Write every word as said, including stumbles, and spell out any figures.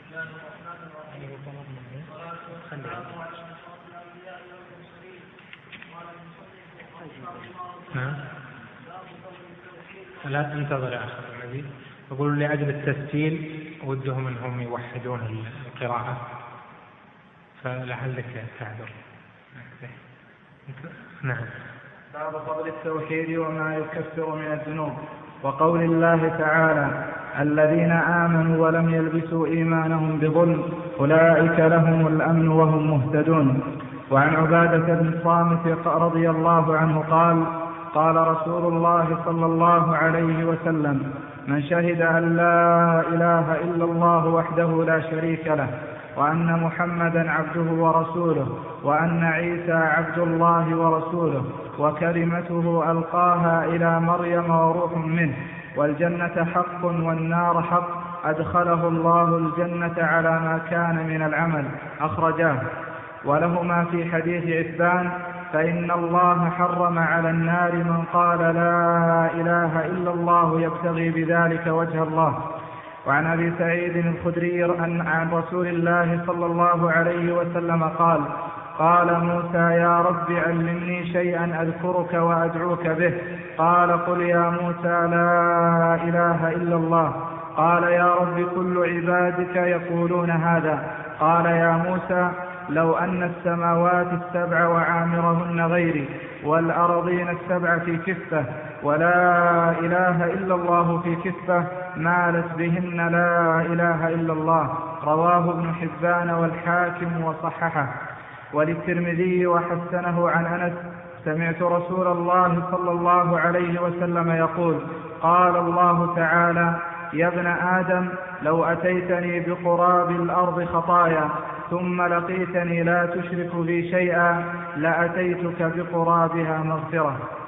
نعم. لا انتظر يا أخي النبي. يقول لأجل التسجيل ودهم أنهم يوحدون القراءة، فلعلك تعذر. نعم. باب فضل التوحيد وما يكفر من الذنوب، وقول الله تعالى: الذين آمنوا ولم يلبسوا إيمانهم بظلم أولئك لهم الأمن وهم مهتدون. وعن عبادة بن الصامت رضي الله عنه قال: قال رسول الله صلى الله عليه وسلم: من شهد أن لا إله إلا الله وحده لا شريك له، وأن محمدا عبده ورسوله، وأن عيسى عبد الله ورسوله، وكلمته ألقاها إلى مريم وروح منه، والجنة حق والنار حق، أدخله الله الجنة على ما كان من العمل. أخرجاه. ولهما في حديث عثمان: فإن الله حرم على النار من قال لا إله إلا الله يبتغي بذلك وجه الله. وعن أبي سعيد الخدري عن رسول الله صلى الله عليه وسلم قال: قال موسى: يا رب علمني شيئا أذكرك وأدعوك به. قال: قل يا موسى لا إله إلا الله. قال: يا رب كل عبادك يقولون هذا. قال: يا موسى لو أن السماوات السبع وعامرهن غيري، والأرضين السبع في كفة، ولا إله إلا الله في كفة، مالت بهن لا إله إلا الله. رواه ابن حبان والحاكم وصححه. وللترمذي وحسنه عن أنس: سمعت رسول الله صلى الله عليه وسلم يقول: قال الله تعالى: يا ابن آدم لو أتيتني بقراب الأرض خطايا ثم لقيتني لا تشرك بي شيئا لأتيتك بقرابها مغفرة.